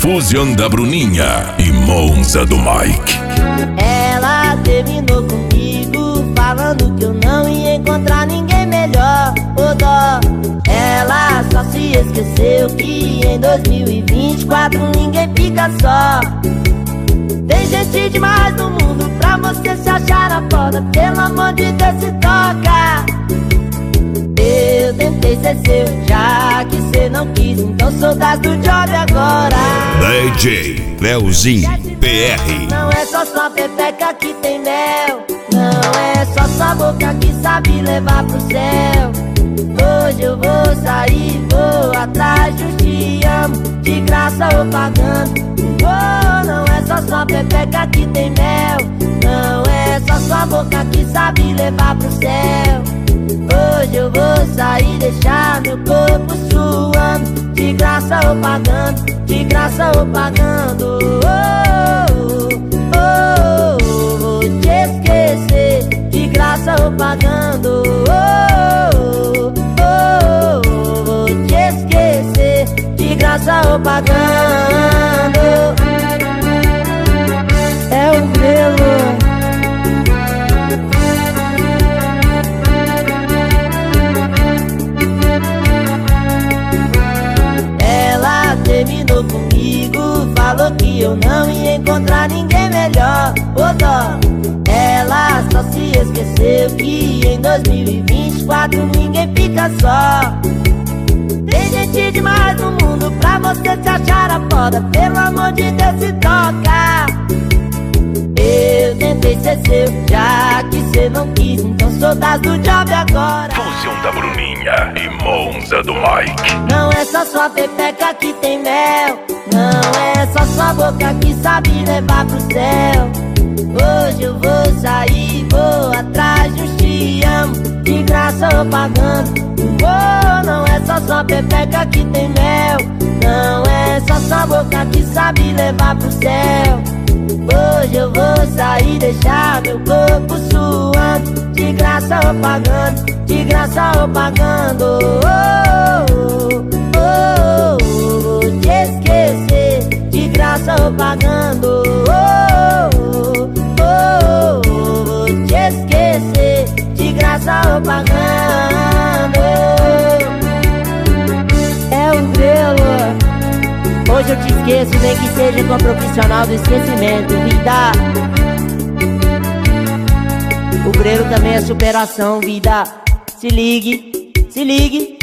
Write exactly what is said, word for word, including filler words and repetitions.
Fusion da Bruninha e Monza do Mike. Ela terminou comigo, falando que eu não ia encontrar ninguém melhor. Ô dó, ela só se esqueceu que em dois mil e vinte e quatro ninguém fica só. Tem gente demais no mundo pra você se achar a foda. Pelo amor de Deus, se toca. Eu tentei ser seu, já que cê não quis, então sou das do job agora. D J Leozinho P R. Não é só sua pepeca que tem mel, não é só sua boca que sabe levar pro céu. Hoje eu vou sair, vou atrás de um te amo, de graça ou pagando. Oh, não é só sua pepeca que tem mel, não é só sua boca que sabe levar pro céu. Hoje eu vou sair, deixar meu corpo suando, de graça ou pagando, de graça ou pagando. Oh, oh, oh, oh, vou te esquecer, de graça ou pagando. Oh, oh, oh, oh, vou te esquecer, de graça ou pagando. É o Grelo. Terminou comigo, falou que eu não ia encontrar ninguém melhor. Ô dó, ela só se esqueceu que em dois mil e vinte e quatro ninguém fica só. Tem gente demais no mundo pra você se achar a foda. Pelo amor de Deus, se toca. Eu tentei ser seu, já que cê não quis, então sou das do job agora. Fusion da Bruninha e Monza do Mike. Não é só sua pepeca que tem mel, não é só sua boca que sabe levar pro céu. Hoje eu vou sair, vou atrás de um te amo, de graça ou pagando. Oh, não é só sua pepeca que tem mel, não é só sua boca que sabe levar pro céu. Hoje eu vou sair, deixar meu corpo suando, de graça ou pagando, de graça ou pagando. Oh, oh, oh, oh, vou te esquecer, de graça ou pagando. Oh, oh, oh, oh, vou te esquecer, de graça ou pagando. É o Grelo. Hoje eu te esqueço, nem que seja com a profissional do esquecimento, vida. O Grelo também é superação, vida. Se ligue, se ligue.